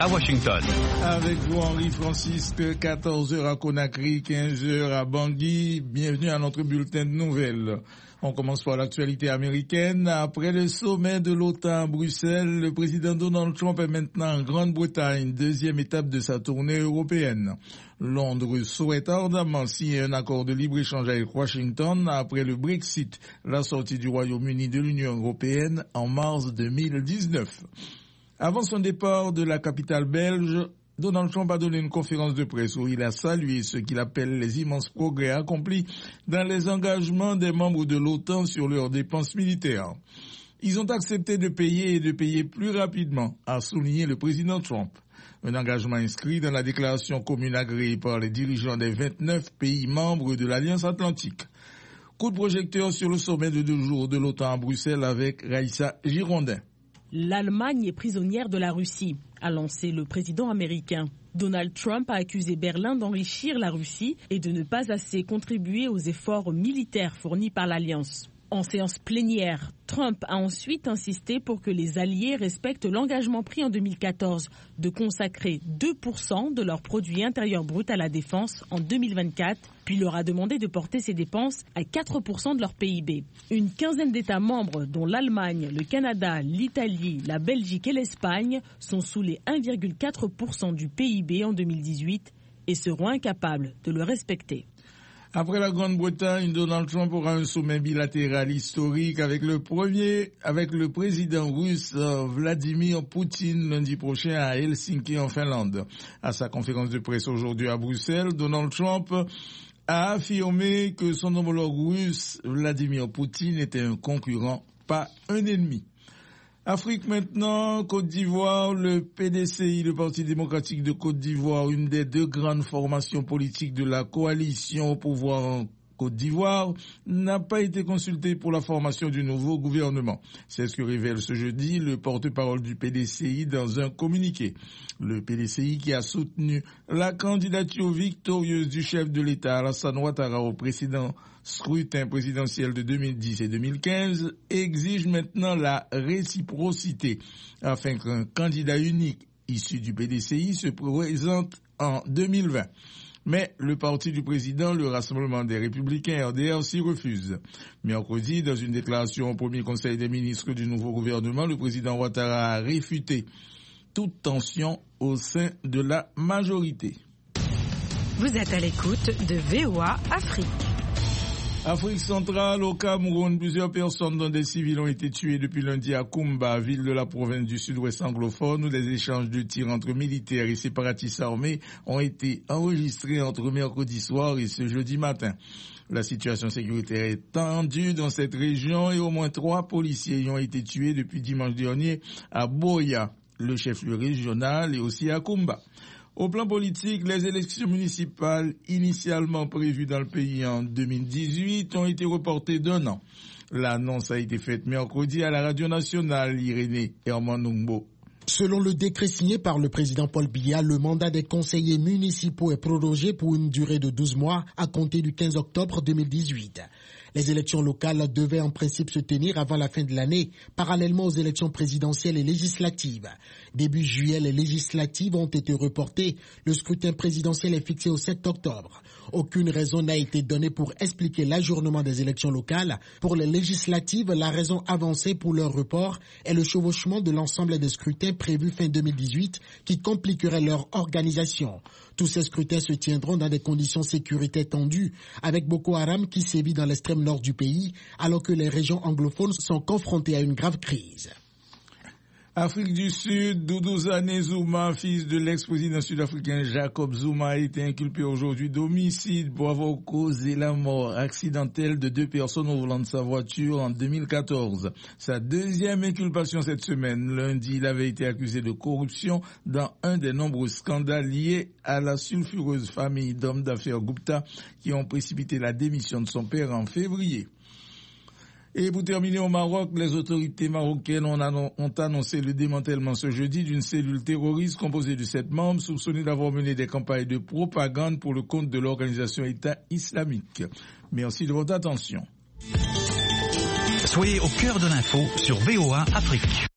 à Washington. Avec vous, Henri-Francisque, 14h à Conakry, 15h à Bangui. Bienvenue à notre bulletin de nouvelles. On commence par l'actualité américaine. Après le sommet de l'OTAN à Bruxelles, le président Donald Trump est maintenant en Grande-Bretagne, deuxième étape de sa tournée européenne. Londres souhaite ardemment signer un accord de libre-échange avec Washington après le Brexit, la sortie du Royaume-Uni de l'Union européenne en mars 2019. Avant son départ de la capitale belge, Donald Trump a donné une conférence de presse où il a salué ce qu'il appelle les immenses progrès accomplis dans les engagements des membres de l'OTAN sur leurs dépenses militaires. Ils ont accepté de payer et de payer plus rapidement, a souligné le président Trump. Un engagement inscrit dans la déclaration commune agréée par les dirigeants des 29 pays membres de l'Alliance Atlantique. Coup de projecteur sur le sommet de 2 jours de l'OTAN à Bruxelles avec Raïssa Girondin. L'Allemagne est prisonnière de la Russie, a lancé le président américain. Donald Trump a accusé Berlin d'enrichir la Russie et de ne pas assez contribuer aux efforts militaires fournis par l'Alliance. En séance plénière, Trump a ensuite insisté pour que les alliés respectent l'engagement pris en 2014 de consacrer 2% de leur produit intérieur brut à la défense en 2024, puis leur a demandé de porter ces dépenses à 4% de leur PIB. Une quinzaine d'États membres, dont l'Allemagne, le Canada, l'Italie, la Belgique et l'Espagne, sont sous les 1,4% du PIB en 2018 et seront incapables de le respecter. Après la Grande-Bretagne, Donald Trump aura un sommet bilatéral historique avec le président russe Vladimir Poutine lundi prochain à Helsinki en Finlande. À sa conférence de presse aujourd'hui à Bruxelles, Donald Trump a affirmé que son homologue russe Vladimir Poutine était un concurrent, pas un ennemi. Afrique maintenant, Côte d'Ivoire, le PDCI, le Parti démocratique de Côte d'Ivoire, une des 2 grandes formations politiques de la coalition au pouvoir en Côte d'Ivoire, n'a pas été consulté pour la formation du nouveau gouvernement. C'est ce que révèle ce jeudi le porte-parole du PDCI dans un communiqué. Le PDCI, qui a soutenu la candidature victorieuse du chef de l'État Alassane Ouattara au précédent scrutin présidentiel de 2010 et 2015, exige maintenant la réciprocité afin qu'un candidat unique issu du PDCI se présente en 2020. Mais le parti du président, le Rassemblement des Républicains RDR, s'y refuse. Mercredi, dans une déclaration au premier conseil des ministres du nouveau gouvernement, le président Ouattara a réfuté toute tension au sein de la majorité. Vous êtes à l'écoute de VOA Afrique. Afrique centrale, au Cameroun, plusieurs personnes dont des civils ont été tuées depuis lundi à Koumba, ville de la province du sud-ouest anglophone, où des échanges de tirs entre militaires et séparatistes armés ont été enregistrés entre mercredi soir et ce jeudi matin. La situation sécuritaire est tendue dans cette région et au moins 3 policiers y ont été tués depuis dimanche dernier à Boya, le chef-lieu régional, et aussi à Koumba. Au plan politique, les élections municipales initialement prévues dans le pays en 2018 ont été reportées d'1 an. L'annonce a été faite mercredi à la radio nationale Irénée Hermanungbo. Selon le décret signé par le président Paul Biya, le mandat des conseillers municipaux est prorogé pour une durée de 12 mois à compter du 15 octobre 2018. Les élections locales devaient en principe se tenir avant la fin de l'année, parallèlement aux élections présidentielles et législatives. Début juillet, les législatives ont été reportées. Le scrutin présidentiel est fixé au 7 octobre. Aucune raison n'a été donnée pour expliquer l'ajournement des élections locales. Pour les législatives, la raison avancée pour leur report est le chevauchement de l'ensemble des scrutins prévus fin 2018 qui compliquerait leur organisation. Tous ces scrutins se tiendront dans des conditions sécuritaires tendues, avec Boko Haram qui sévit dans l'extrême nord du pays, alors que les régions anglophones sont confrontées à une grave crise. Afrique du Sud, Doudou Sané Zuma, fils de l'ex-président sud-africain Jacob Zuma, a été inculpé aujourd'hui d'homicide pour avoir causé la mort accidentelle de 2 personnes au volant de sa voiture en 2014. Sa deuxième inculpation cette semaine. Lundi, il avait été accusé de corruption dans un des nombreux scandales liés à la sulfureuse famille d'hommes d'affaires Gupta qui ont précipité la démission de son père en février. Et pour terminer au Maroc, les autorités marocaines ont annoncé le démantèlement ce jeudi d'une cellule terroriste composée de 7 membres soupçonnés d'avoir mené des campagnes de propagande pour le compte de l'organisation État islamique. Merci de votre attention. Soyez au cœur de l'info sur VOA Afrique.